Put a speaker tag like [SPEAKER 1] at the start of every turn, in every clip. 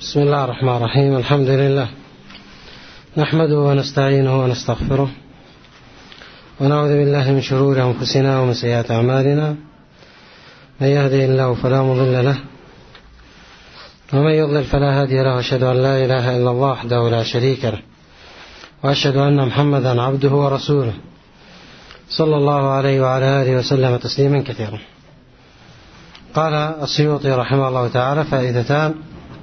[SPEAKER 1] بسم الله الرحمن الرحيم. الحمد لله نحمده ونستعينه ونستغفره ونعوذ بالله من شرور أنفسنا ومن سيئات أعمالنا. من يهده الله فلا مضل له ومن يضلل فلا هادي له. أشهد أن لا إله إلا الله وحده لا شريك له وأشهد أن محمدا عبده ورسوله صلى الله عليه وعلى آله وسلم تسليما كثيرا. قال السيوطي رحمه الله تعالى: فائدتان: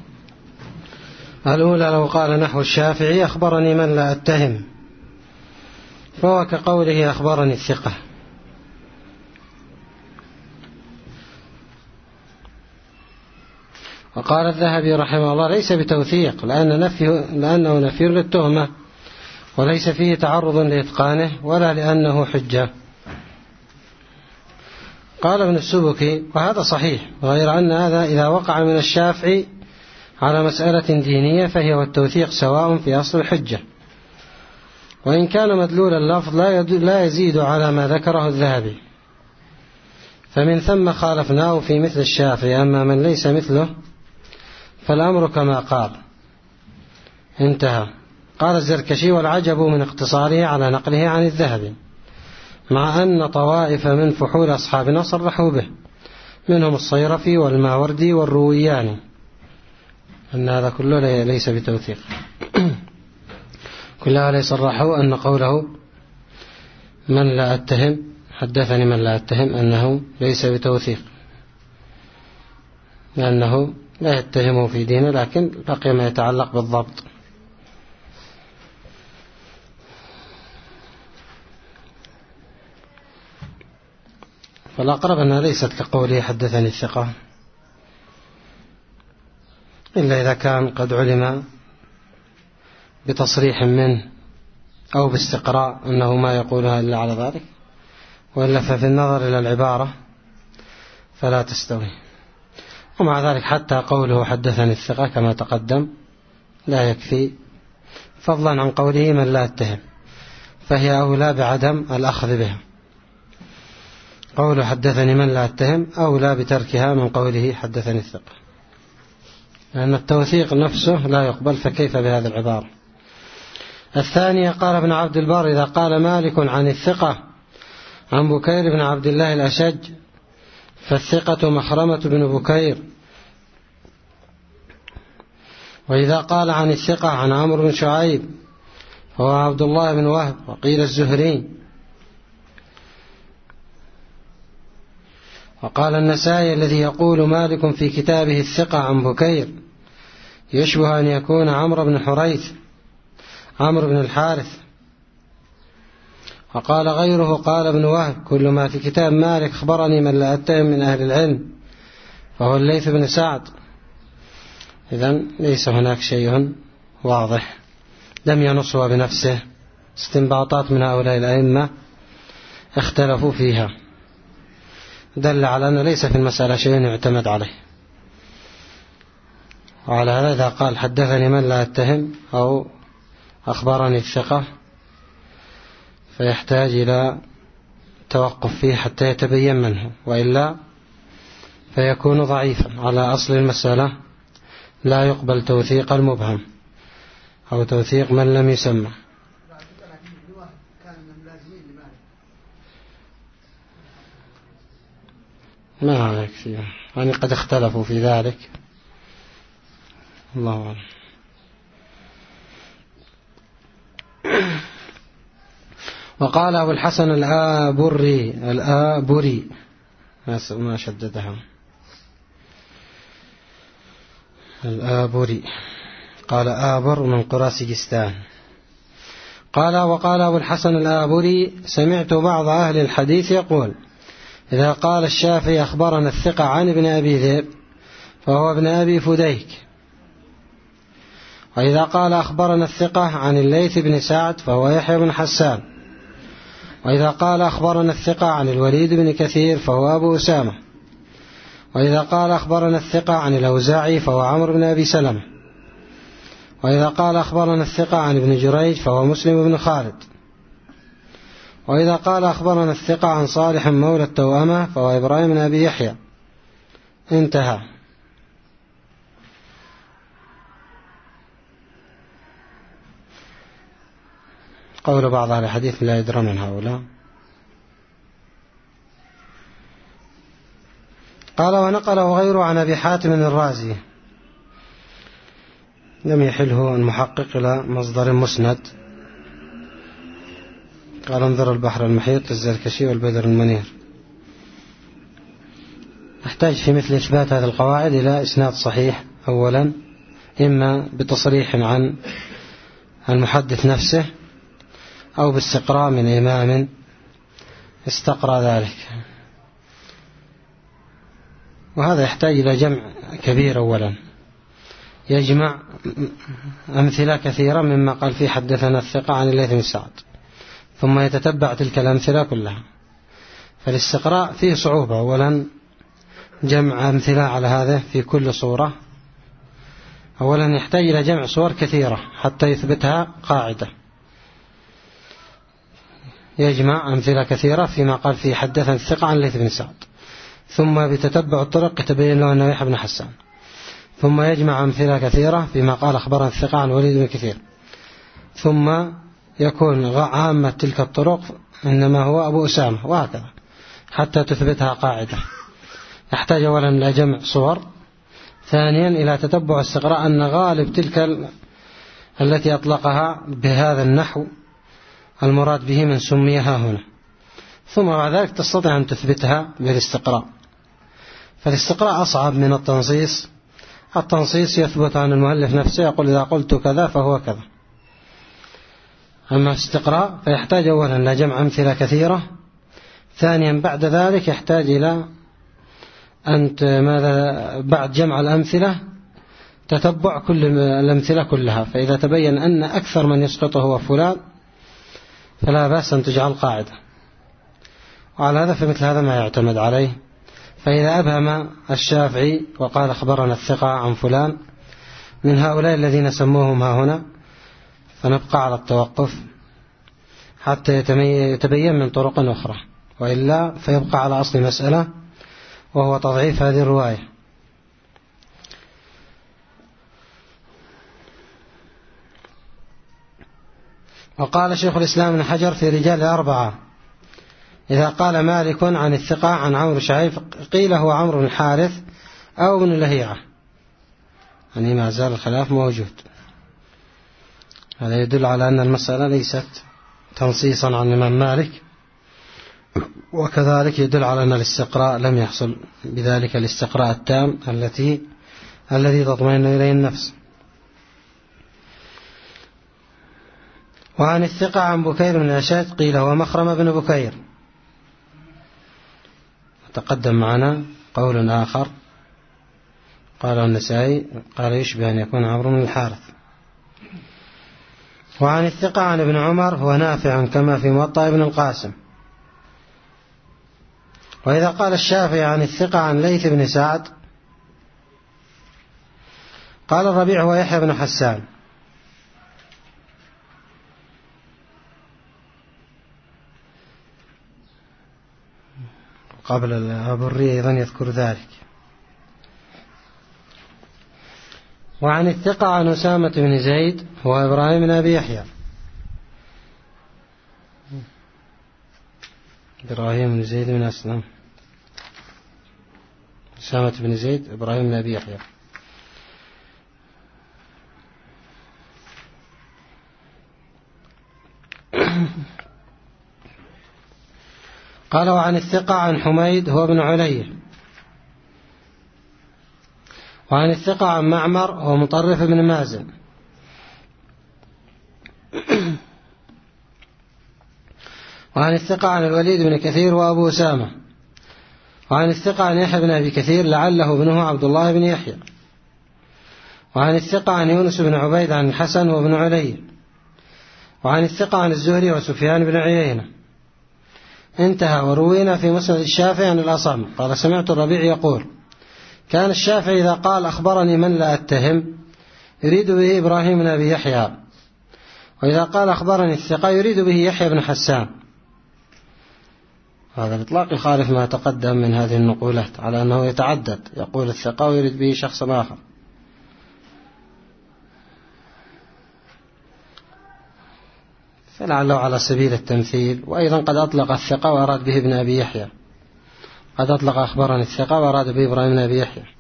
[SPEAKER 1] الأولى لو قال نحو الشافعي أخبرني من لا أتهم، فهو كقوله أخبرني الثقة. وقال الذهبي رحمه الله: ليس بتوثيق لأنه نفي للتهمة وليس فيه تعرض لإتقانه ولا لأنه حجة. قال ابن السبكي: وهذا صحيح، غير أن هذا إذا وقع من الشافعي على مسألة دينية فهي والتوثيق سواء في أصل الحجة، وإن كان مدلول اللفظ لا يزيد على ما ذكره الذهبي، فمن ثم خالفناه في مثل الشافعي. أما من ليس مثله فالأمر كما قال. انتهى. قال الزركشي: والعجب من اقتصاره على نقله عن الذهبي، مع أن طوائف من فحول أصحابنا صرحوا به، منهم الصيرفي والماوردي والروياني، أن هذا كله ليس بتوثيق. كل هؤلاء صرحوا أن قوله من لا أتهم، حدثني من لا أتهم، أنه ليس بتوثيق، لأنه لا يتهمه في دينه، لكن بقي ما يتعلق بالضبط. فالأقرب أنها ليست كقوله حدثني الثقة، إلا إذا كان قد علم بتصريح منه أو باستقراء أنه ما يقولها إلا على ذلك، وإلا ففي النظر إلى العبارة فلا تستوي. ومع ذلك حتى قوله حدثني الثقة كما تقدم لا يكفي، فضلا عن قوله من لا أتهم، فهي أولى بعدم الأخذ بها. قوله حدثني من لا أتهم أولى بتركها من قوله حدثني الثقة، لأن التوثيق نفسه لا يقبل، فكيف بهذه العبارة؟ الثانية: قال ابن عبد البر: إذا قال مالك عن الثقة عن بكير بن عبد الله الأشج فالثقة مخرمة بن بكير. وإذا قال عن الثقة عن عمرو بن شعيب فهو عبد الله بن وهب، وقيل الزهري. وقال النسائي: الذي يقول مالك في كتابه الثقة عن بكير يشبه أن يكون عمرو بن حريث، عمرو بن الحارث. وقال غيره: قال ابن وهب: كل ما في كتاب مالك أخبرني من لا أتهم من أهل العلم فهو الليث بن سعد. إذن ليس هناك شيء واضح لم ينصها بنفسه، استنباطات من هؤلاء الأئمة اختلفوا فيها، دل على أنه ليس في المسألة شيء يعتمد عليه. وعلى هذا إذا قال حدثني من لا أتهم أو أخبرني الثقة فيحتاج إلى توقف فيه حتى يتبين منه، وإلا فيكون ضعيفا. على أصل المسألة لا يقبل توثيق المبهم أو توثيق من لم يسمى. ما يكفي، يعني قد اختلفوا في ذلك، الله أعلم. وقال أبو الحسن الآبري ما شددها، الآبري، قال آبر من قرى سجستان. وقال أبو الحسن الآبري: سمعت بعض أهل الحديث يقول: إذا قال الشافعي أخبرنا الثقة عن ابن أبي ذئب فهو ابن أبي فديك، وإذا قال أخبرنا الثقة عن الليث بن سعد فهو يحيى بن حسان، وإذا قال أخبرنا الثقة عن الوليد بن كثير فهو أبو أسامة، وإذا قال أخبرنا الثقة عن الأوزاعي فهو عمرو بن أبي سلمة، وإذا قال أخبرنا الثقة عن ابن جريج فهو مسلم بن خالد، وإذا قال أخبرنا الثقة عن صالح مولى التوأمة فهو إبراهيم بن أبي يحيى. انتهى. قول بعض أهل الحديث لا يدرى من هؤلاء. قال ونقله غيره عن أبي حاتم الرازي، لم يحله المحقق إلى مصدر مسند. قال انظر البحر المحيط الزركشي والبدر المنير. نحتاج في مثل إثبات هذه القواعد إلى إسناد صحيح أولا، إما بتصريح عن المحدث نفسه أو باستقراء من إمام استقرأ ذلك، وهذا يحتاج إلى جمع كبير. أولا يجمع أمثلة كثيرة مما قال فيه حدثنا الثقة عن الليث بن سعد، ثم يتتبع تلك الأمثلة كلها. فالاستقراء فيه صعوبة. أولا جمع أمثلة على هذا في كل صورة، أولا يحتاج إلى جمع صور كثيرة حتى يثبتها قاعدة. يجمع أمثلة كثيرة فيما قال فيه حدثنا الثقة عن الليث بن سعد، ثم بتتبع الطرق يتبين له أنه يحيى بن حسان، ثم يجمع أمثلة كثيرة فيما قال أخبرنا الثقة عن وليد بن كثير، ثم يكون عامة تلك الطرق إنما هو أبو أسامة، وهكذا حتى تثبتها قاعدة. يحتاج أولا إلى جمع صور، ثانيا إلى تتبع استقراء أن غالب تلك التي أطلقها بهذا النحو المراد به من سميها هنا، ثم بعد ذلك تستطيع أن تثبتها بالاستقراء. فالاستقراء أصعب من التنصيص. التنصيص يثبت عن المؤلف نفسه، يقول إذا قلت كذا فهو كذا. أما الاستقراء فيحتاج أولا إلى جمع أمثلة كثيرة، ثانيا بعد ذلك يحتاج إلى ماذا بعد جمع الأمثلة تتبع كل الأمثلة كلها، فإذا تبين أن أكثر من يسقطه هو فلان فلا بأس أن تجعل قاعدة. وعلى هذا فمثل هذا ما يعتمد عليه. فإذا أبهم الشافعي وقال أخبرنا الثقة عن فلان من هؤلاء الذين سموهم ها هنا، فنبقى على التوقف حتى يتبين من طرق أخرى، وإلا فيبقى على أصل مسألة وهو تضعيف هذه الرواية. وقال شيخ الإسلام ابن حجر في رجال 4: إذا قال مالك عن الثقة عن عمرو شعيب قيل هو عمرو بن الحارث أو بن لهيعة، يعني ما زال الخلاف موجود. هذا يدل على أن المسألة ليست تنصيصا عن الإمام مالك، وكذلك يدل على أن الاستقراء لم يحصل بذلك الاستقراء التام الذي تطمئن إليه النفس. وعن الثقة عن بكير بن أشد قيل هو مخرم بن بكير. تقدم معنا قول آخر قال النسائي قال يشبه أن يكون عمرو بن الحارث. وعن الثقة عن ابن عمر هو نافع كما في موطأ ابن القاسم. وإذا قال الشافعي عن الثقة عن ليث بن سعد قال الربيع هو يحيى بن حسان. قبل الأبري أيضا يذكر ذلك. وعن الثقة عن أسامة بن زيد هو إبراهيم بن أبي يحيى. إبراهيم بن زيد بن أسلم، أسامة بن زيد إبراهيم بن أبي يحيى. قال وعن الثقة عن حميد هو ابن علي. وعن الثقة عن معمر هو مطرف بن مازن. وعن الثقة عن الوليد بن كثير وأبو أسامة. وعن الثقة عن يحيى بن أبي كثير لعله ابنه عبد الله بن يحيى. وعن الثقة عن يونس بن عبيد عن الحسن وابن علي. وعن الثقة عن الزهري وسفيان بن عيينة. انتهى. وروينا في مسند الشافعي عن الأصم قال سمعت الربيع يقول كان الشافعي إذا قال أخبرني من لا أتهم يريد به إبراهيم بن أبي يحيى، وإذا قال أخبرني الثقة يريد به يحيى بن حسان. هذا الإطلاق يخالف ما تقدم من هذه النقولات على أنه يتعدد، يقول الثقة ويريد به شخص آخر. فلعله على سبيل التمثيل. وأيضا قد أطلق الثقة وأراد به ابن أبي يحيى، قد أطلق أخبرني الثقة وأراد به إبراهيم بن أبي يحيى.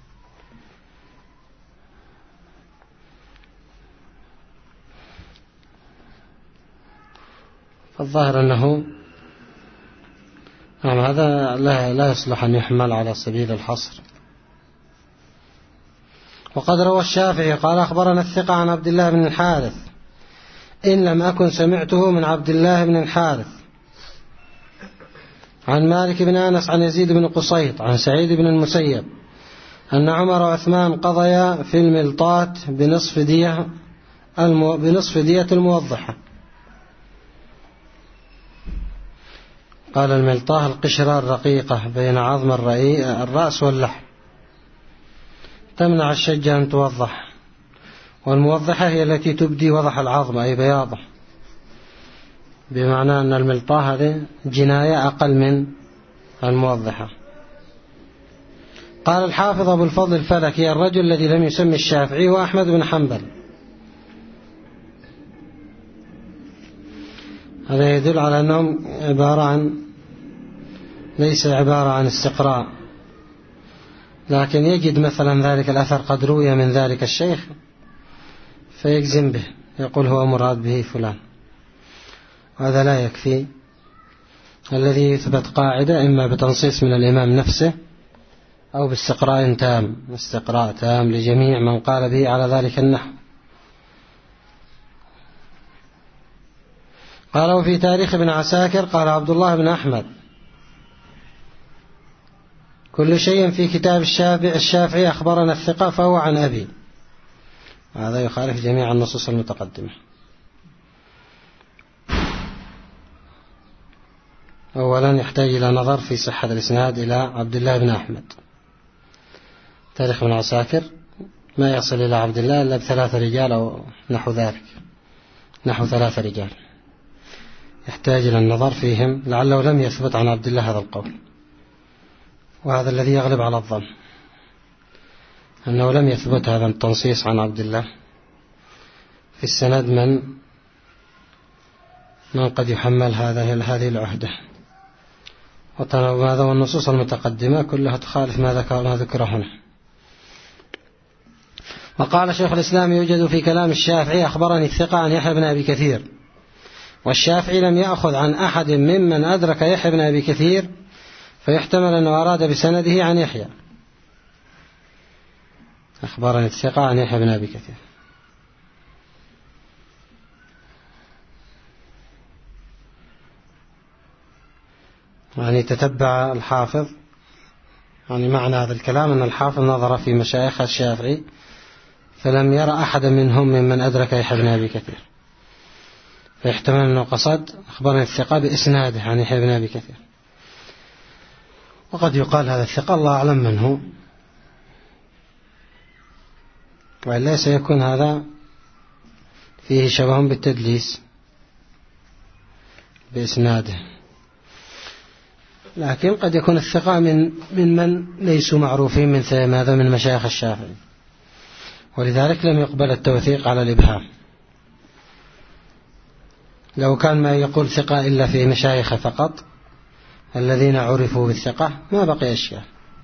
[SPEAKER 1] فالظاهر أنه نعم هذا لا يصلح أن يحمل على سبيل الحصر. وقد روى الشافعي قال أخبرنا الثقة عن عبد الله بن الحارث إن لم أكن سمعته من عبد الله بن الحارث عن مالك بن أنس عن يزيد بن قصيط عن سعيد بن المسيب أن عمر وعثمان قضيا في الملطات بنصف دية الموضحة. قال الملطاه القشرة الرقيقة بين عظم الرأس واللحم تمنع الشجة أن توضح، والموضحة هي التي تبدي وضح العظم أي بياضه، بمعنى أن الملطاه هذه جناية أقل من الموضحة. قال الحافظ أبو الفضل الفلكي الرجل الذي لم يسمي الشافعي وأحمد بن حنبل. هذا يدل على أنهم ليس عبارة عن استقراء، لكن يجد مثلا ذلك الأثر قد روي من ذلك الشيخ فيجزم به، يقول هو مراد به فلان. هذا لا يكفي. الذي يثبت قاعدة إما بتنصيص من الإمام نفسه أو باستقراء تام، استقراء تام لجميع من قال به على ذلك النحو. قالوا في تاريخ ابن عساكر قال عبد الله بن أحمد كل شيء في كتاب الشافعي أخبرنا الثقة فهو عن أبي. هذا يخالف جميع النصوص المتقدمة. أولا يحتاج إلى نظر في صحة الإسناد إلى عبد الله بن أحمد. تاريخ ابن عساكر ما يصل إلى عبد الله إلا ب3 رجال أو نحو ذلك، نحو 3 رجال، يحتاج إلى النظر فيهم لعله لم يثبت عن عبد الله هذا القول. وهذا الذي يغلب على الظن أنه لم يثبت هذا التنصيص عن عبد الله. في السند من قد يحمل هذه العهدة. وهذا والنصوص المتقدمة كلها تخالف ما ذكر هنا. وقال شيخ الإسلام يوجد في كلام الشافعي أخبرني الثقة عن يحيى بن أبي كثير، والشافعي لم يأخذ عن أحد ممن أدرك يحيى بن أبي كثير، فيحتمل أنه أراد بسنده عن يحيى. أخبرني الثقة عن يحيى بن أبي كثير. يعني تتبع الحافظ، يعني معنى هذا الكلام أن الحافظ نظر في مشايخ الشافعي فلم يرى أحدا منهم ممن أدرك يحيى بن أبي كثير، فيحتمل أنه قصد أخبرني الثقة بإسناده عن يحيى بن أبي كثير. وقد يقال هذا الثقة الله أعلم من هو، وإلا سيكون هذا فيه شبه بالتدليس بإسناده. لكن قد يكون الثقة من ليسوا معروفين من مشايخ الشافعي، ولذلك لم يقبل التوثيق على الإبهام. لو كان ما يقول ثقة إلا في مشايخ فقط الذين عرفوا بالثقة ما بقي أشياء.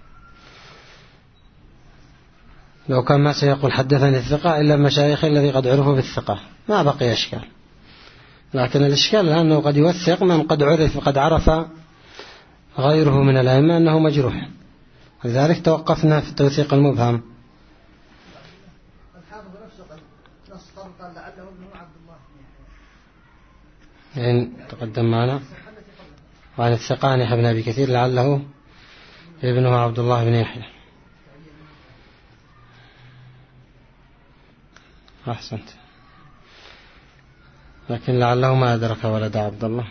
[SPEAKER 1] لو كان ما سيقول حدثني الثقة إلا مشايخ الذي قد عرفوا بالثقة ما بقي أشكال. لكن الإشكال لأنه قد يوثق من قد عرف وقد عرف غيره من الأئمة أنه مجروح، لذلك توقفنا في التوثيق المبهم. يعني تقدم معنا وعن الثقة عن يحيى بن أبي كثير لعله ابنه عبد الله بن يحيى. أحسنت، لكن لعله ما أدرك ولد عبد الله،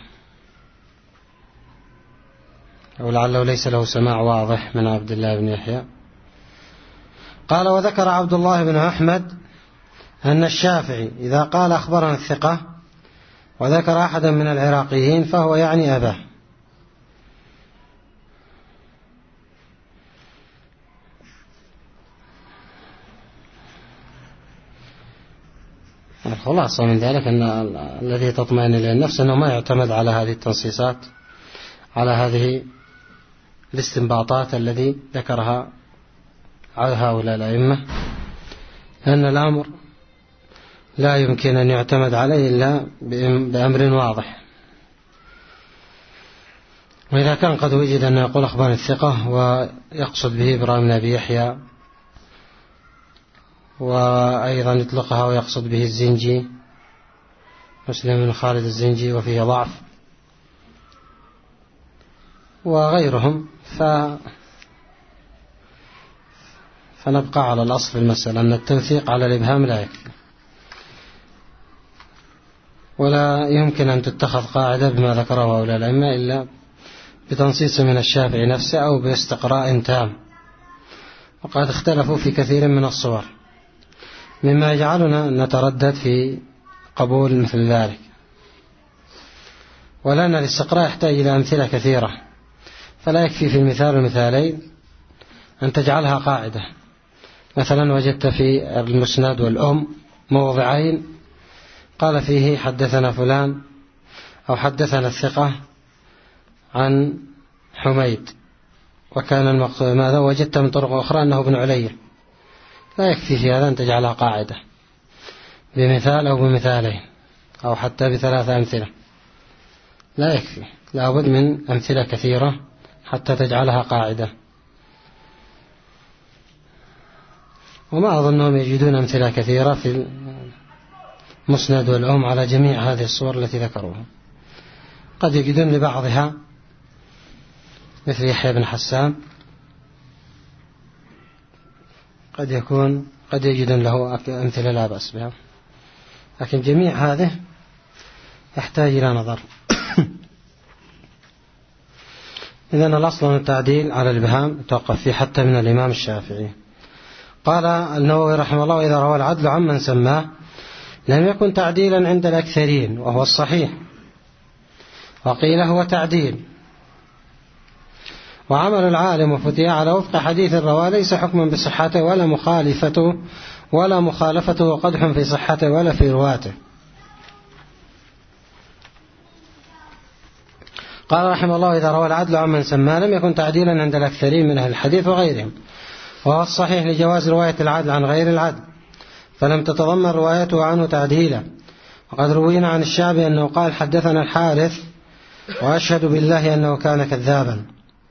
[SPEAKER 1] أو لعله ليس له سماع واضح من عبد الله بن يحيى. قال وذكر عبد الله بن أحمد أن الشافعي إذا قال أخبرنا الثقة وذكر أحدا من العراقيين فهو يعني أباه. الخلاصة من ذلك أن الذي تطمئن إليه النفس أنه ما يعتمد على هذه التنصيصات، على هذه الاستنباطات الذي ذكرها على هؤلاء الأئمة، لأن الأمر لا يمكن أن يعتمد عليه إلا بأمر واضح. وإذا كان قد وجد أن يقول أخبار الثقة ويقصد به إبراهيم بن أبي يحيى، وأيضا يطلقها ويقصد به الزنجي مسلم بن خالد الزنجي وفيه ضعف وغيرهم، فنبقى على الأصل في المسألة أن التوثيق على الإبهام لا يكفي، ولا يمكن أن تتخذ قاعدة بما ذكره هؤلاء الأئمة إلا بتنصيص من الشافعي نفسه أو باستقراء تام، وقد اختلفوا في كثير من الصور مما يجعلنا نتردد في قبول مثل ذلك. ولأن الاستقراء يحتاج إلى أمثلة كثيرة، فلا يكفي في المثال والمثالين أن تجعلها قاعدة. مثلا وجدت في المسند والأم موضعين قال فيه حدثنا فلان أو حدثنا الثقة عن حميد، وكان المقصود ماذا؟ وجدت من طرق أخرى أنه ابن علي. لا يكفي في هذا أن تجعلها قاعدة بمثال أو بمثالين أو حتى بثلاثة أمثلة، لا يكفي، لا بد من أمثلة كثيرة حتى تجعلها قاعدة. وما أظنهم يجدون أمثلة كثيرة في المسند والأم على جميع هذه الصور التي ذكروها، قد يجدون لبعضها مثل يحيى بن حسان، قد يجدون له أمثلة لا بأس بها، لكن جميع هذه يحتاج إلى نظر. إذن الأصل أن التعديل على الإبهام توقف فيه حتى من الإمام الشافعي. قال النووي رحمه الله: إذا روى العدل عمن سماه لم يكن تعديلا عند الأكثرين، وهو الصحيح، وقيل هو تعديل. وعمل العالم وفتيا على وفق حديث الرواة ليس حكما بصحته ولا مخالفته قدح في صحته ولا في رواته. قال رحمه الله: إذا روى العدل عمن سماه لم يكن تعديلا عند الأكثرين من أهل الحديث وغيرهم، وهو الصحيح لجواز رواية العدل عن غير العدل، فلم تتضمن روايته عنه تعديلا. وقد روينا عن الشعبي أنه قال: حدثنا الحارث وأشهد بالله أنه كان كذابا.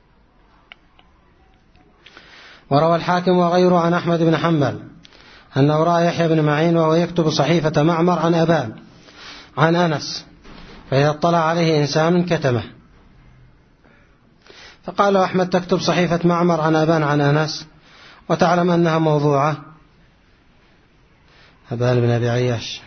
[SPEAKER 1] وروى الحاكم وغيره عن أحمد بن حنبل أنه رأى يحيى بن معين وهو يكتب صحيفة معمر عن أبان عن أنس، فإذا اطلع عليه إنسان كتمه. فقال أحمد: تكتب صحيفة معمر عن أبان عن أنس وتعلم أنها موضوعة؟ أبان بن أبي عياش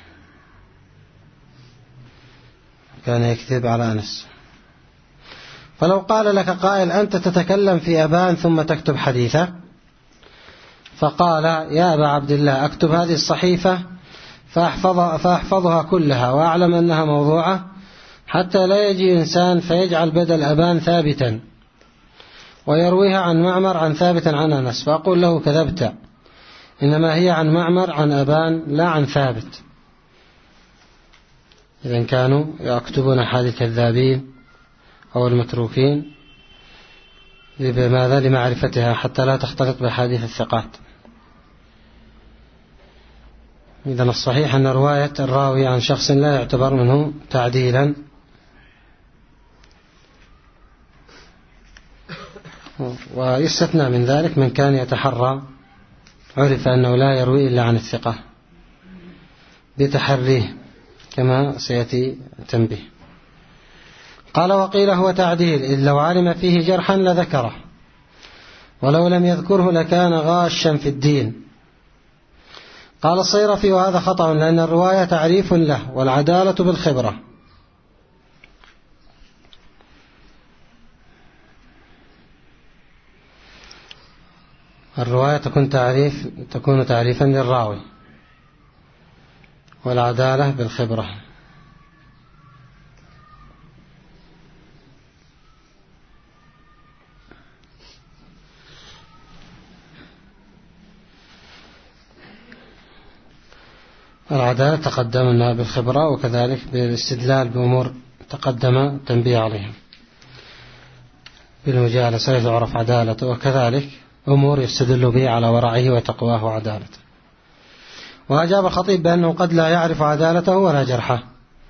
[SPEAKER 1] كان يكتب على أنس. فلو قال لك قائل: أنت تتكلم في أبان ثم تكتب حديثة، فقال: يا أبا عبد الله، أكتب هذه الصحيفة فأحفظها كلها وأعلم أنها موضوعة، حتى لا يجي إنسان فيجعل بدل أبان ثابتا ويرويها عن معمر عن ثابت عن أنس، فأقول له: كذبت، إنما هي عن معمر عن أبان لا عن ثابت. إذن كانوا يكتبون أحاديث الكذابين أو المتروكين بماذا؟ لمعرفتها حتى لا تختلط بحديث الثقات. إذن الصحيح أن رواية الراوي عن شخص لا يعتبر منه تعديلا، ويستثنى من ذلك من كان يتحرى، عرف أنه لا يروي إلا عن الثقة بتحريه كما سيأتي تنبيه. قال: وقيل هو تعديل، إذ لو علم فيه جرحا لذكره، ولو لم يذكره لكان غاشا في الدين. قال الصيرفي: وهذا خطأ، لأن الرواية تعريف له، والعدالة بالخبرة. الرواية تكون تعريفا للراوي، والعدالة بالخبرة. العدالة تقدمنا بالخبرة، وكذلك بالاستدلال بأمور تقدم تنبيه عليها. بالمجالسة يعرف عدالته، وكذلك أمور يستدل به على ورعه وتقواه وعدالته. وأجاب الخطيب بأنه قد لا يعرف عدالته ولا جرحه.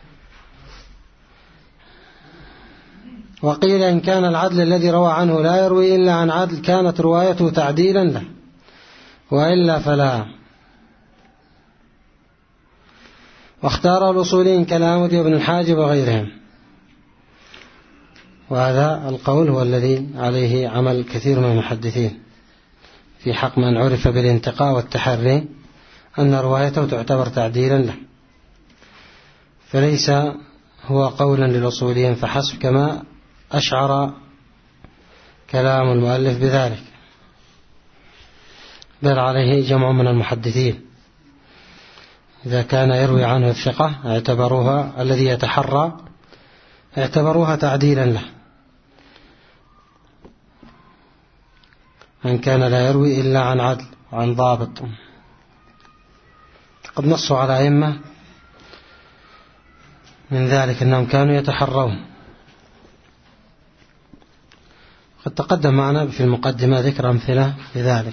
[SPEAKER 1] وقيل إن كان العدل الذي روى عنه لا يروي إلا عن عدل كانت روايته تعديلا له، وإلا فلا. واختار الأصوليين كالآمدي وابن الحاجب وغيرهم، وهذا القول هو الذي عليه عمل كثير من المحدثين في حق من عرف بالانتقاء والتحري، أن روايته تعتبر تعديلا له، فليس هو قولا للأصوليين فحسب كما أشعر كلام المؤلف بذلك، بل عليه جمع من المحدثين إذا كان يروي عنه الثقة اعتبروها الذي يتحرى اعتبروها تعديلا له، من كان لا يروي إلا عن عدل وعن ضابط. قد نصوا على أئمة من ذلك أنهم كانوا يتحرون. قد تقدم معنا في المقدمة ذكر أمثلة لذلك.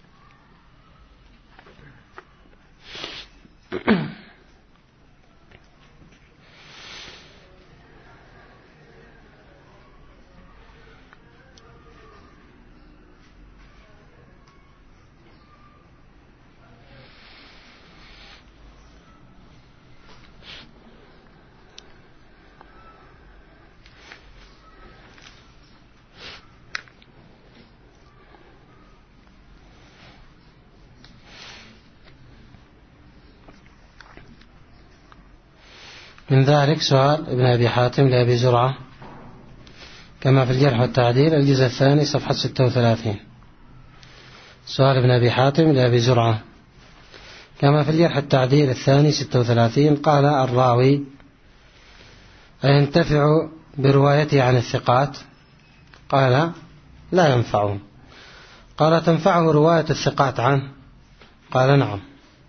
[SPEAKER 1] من ذلك سؤال ابن أبي حاتم لأبي زرعة كما في الجرح والتعديل الجزء الثاني صفحة 36. سؤال ابن أبي حاتم لأبي زرعة كما في الجرح التعديل الثاني 36. قال الراوي أينتفع بروايته عن الثقات؟ قال لا ينفعه. قال تنفعه رواية الثقات عنه؟ قال نعم.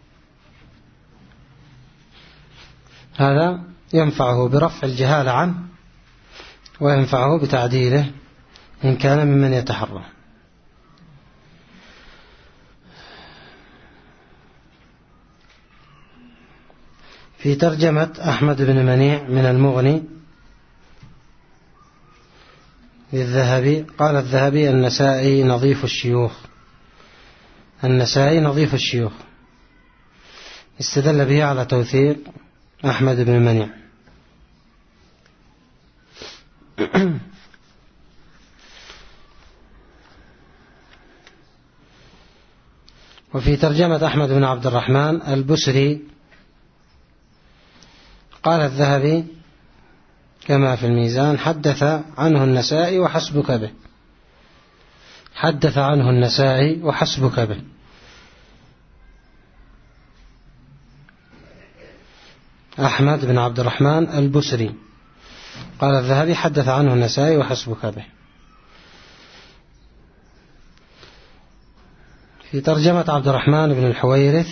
[SPEAKER 1] هذا ينفعه برفع الجهالة عنه، وينفعه بتعديله إن كان ممن يتحرى. في ترجمة أحمد بن منيع من المغني للذهبي قال الذهبي النسائي نظيف الشيوخ. النسائي نظيف الشيوخ، استدل به على توثيق أحمد بن منيع. وفي ترجمة أحمد بن عبد الرحمن البسري قال الذهبي كما في الميزان حدث عنه النسائي وحسبك به. حدث عنه النسائي وحسبك به. أحمد بن عبد الرحمن البسري قال الذهبي حدث عنه النسائي وحسبك به. في ترجمة عبد الرحمن بن الحويرث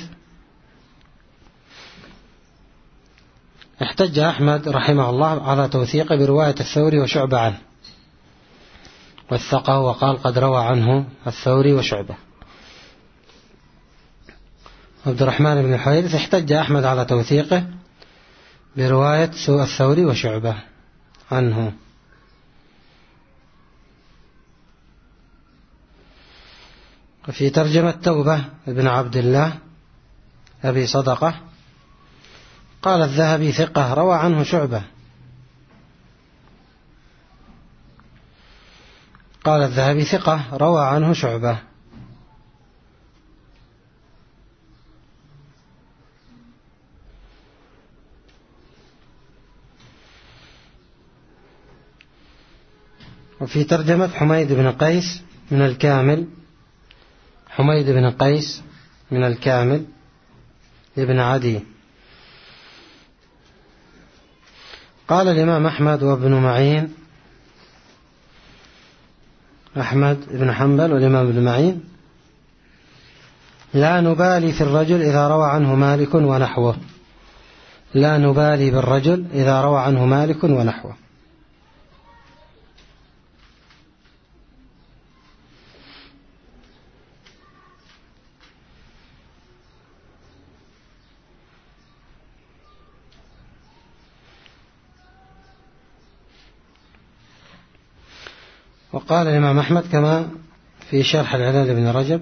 [SPEAKER 1] احتج أحمد رحمه الله على توثيقه برواية الثوري وشعبة عنه، وثقه وقال قد روى عنه الثوري وشعبة. عبد الرحمن بن الحويرث احتج أحمد على توثيقه برواية الثوري وشعبة عنه. وفي ترجمة توبة ابن عبد الله أبي صدقة قال الذهبي ثقة روى عنه شعبة. قال الذهبي ثقة روى عنه شعبة. وفي ترجمة حميد بن قيس من الكامل، حميد بن قيس من الكامل ابن عدي قال الإمام أحمد وابن معين، أحمد بن حنبل والإمام ابن معين لا نبالي في الرجل إذا روى عنه مالك ونحوه. لا نبالي بالرجل إذا روى عنه مالك ونحوه. وقال الإمام أحمد كما في شرح العلل بن رجب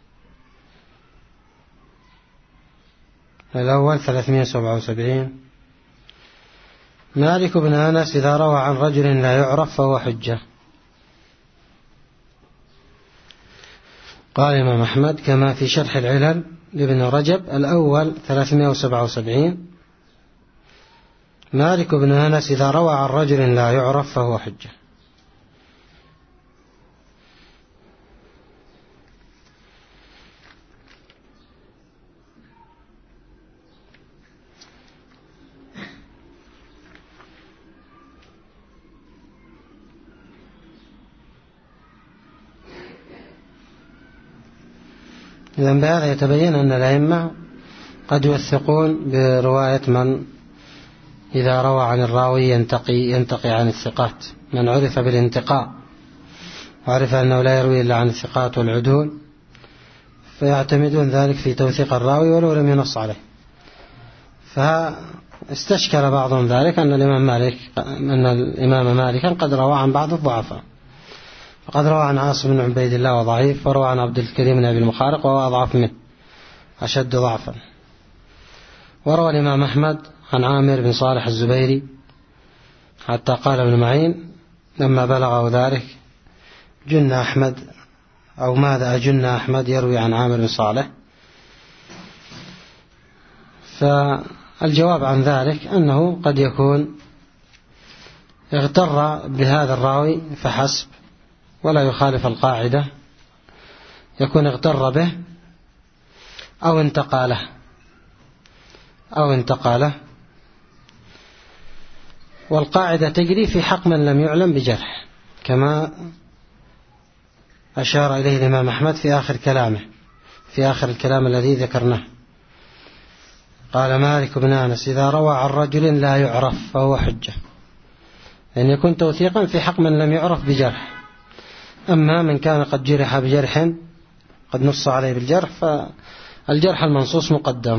[SPEAKER 1] الأول 377: مالك بن أنس إذا روى عن رجل لا يعرف فهو حجة. قال الإمام أحمد كما في شرح العلل لابن رجب الأول 377: مالك بن أنس إذا روى عن رجل لا يعرف فهو حجة. إذن بهذا يتبين أن الأئمة قد يوثقون برواية من إذا روى عن الراوي ينتقي عن الثقات، من عرف بالانتقاء وعرف أنه لا يروي إلا عن الثقات والعدول، فيعتمدون ذلك في توثيق الراوي ولو لم ينص عليه. فاستشكل بعضهم ذلك أن الإمام مالكا قد روى عن بعض الضعفاء، فقد روى عن عاصم بن عبيد الله وضعيف، وروى عن عبد الكريم بن أبي المخارق وهو أضعف منه أشد ضعفا. وروى الإمام أحمد عن عامر بن صالح الزبيري حتى قال ابن معين لما بلغه ذلك: جن أحمد أو ماذا أجن أحمد يروي عن عامر بن صالح. فالجواب عن ذلك أنه قد يكون اغتر بهذا الراوي فحسب ولا يخالف القاعدة، يكون اغتر به أو انتقى له، والقاعدة تجري في حق من لم يعلم بجرح، كما أشار إليه الإمام أحمد في آخر كلامه، في آخر الكلام الذي ذكرناه. قال: مالك بن أنس إذا روى عن رجل لا يعرف فهو حجة، أن يكون توثيقا في حق من لم يعرف بجرح. أما من كان قد جرح بجرح قد نص عليه بالجرح فالجرح المنصوص مقدم.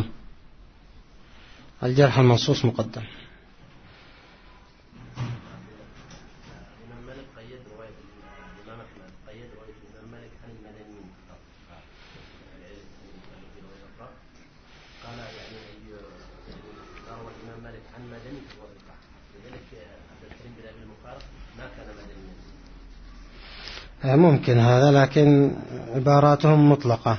[SPEAKER 1] ممكن هذا، لكن عباراتهم مطلقة.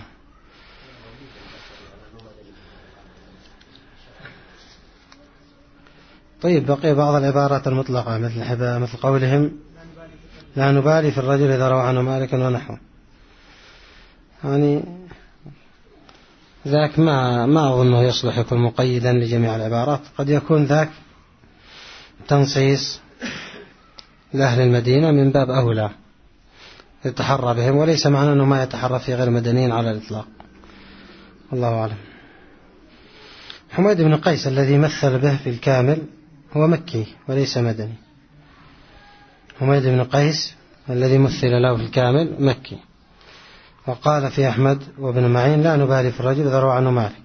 [SPEAKER 1] طيب، بقي بعض العبارات المطلقة مثل قولهم: لا نبالي في الرجل إذا روى عنه مالك ونحوه. يعني ذاك ما أظنه يصلح يكون مقيدا لجميع العبارات، قد يكون ذاك تنصيص لأهل المدينة من باب أولى يتحرى بهم، وليس معنى أنه ما يتحرى في غير مدنيين على الإطلاق. الله أعلم. حميد بن قيس الذي مثل به في الكامل هو مكي وليس مدني. حميد بن قيس الذي مثل له في الكامل مكي. وقال في أحمد وابن معين: لا نبالي في الرجل إذا روى عنه مالك.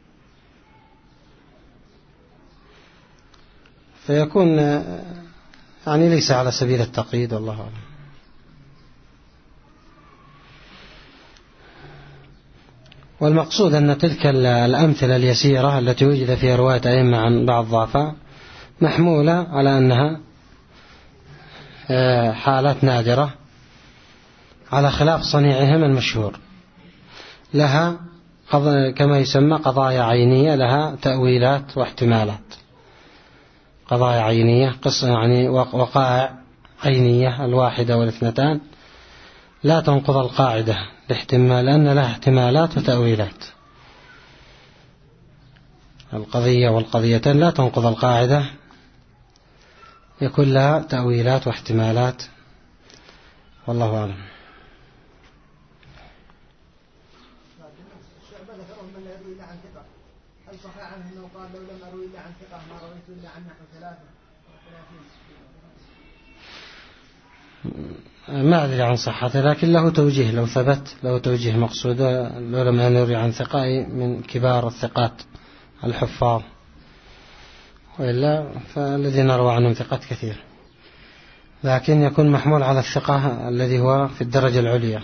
[SPEAKER 1] فيكون يعني ليس على سبيل التقييد، والله أعلم. والمقصود أن تلك الأمثلة اليسيرة التي وجد فيها رواية أئمة عن بعض الضعفاء محمولة على أنها حالات نادرة، على خلاف صنيعهم المشهور، لها كما يسمى قضايا عينية، لها تأويلات واحتمالات. قضايا عينية يعني وقائع عينية الواحدة والاثنتان لا تنقض القاعدة لأن لها احتمالات وتأويلات. القضية والقضيتين لا تنقض القاعدة، يكون لها تأويلات واحتمالات، والله أعلم.
[SPEAKER 2] هل صح عنه أنه قال لو لم أروي إلا عن ثقة ما رويت إلا عن نحو 33.
[SPEAKER 1] ما أدري عن صحته، لكن له توجيه لو ثبت، له توجيه مقصود لو لم يروي عن ثقة من كبار الثقات الحفاظ، وإلا فالذين روى عنهم ثقات كثير، لكن يكون محمول على الثقة الذي هو في الدرجة العليا.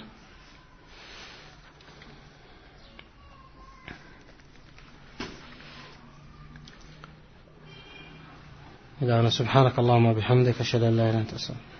[SPEAKER 1] سبحانك اللهم وبحمدك أشهد أن لا إله إلا أنت أستغفرك.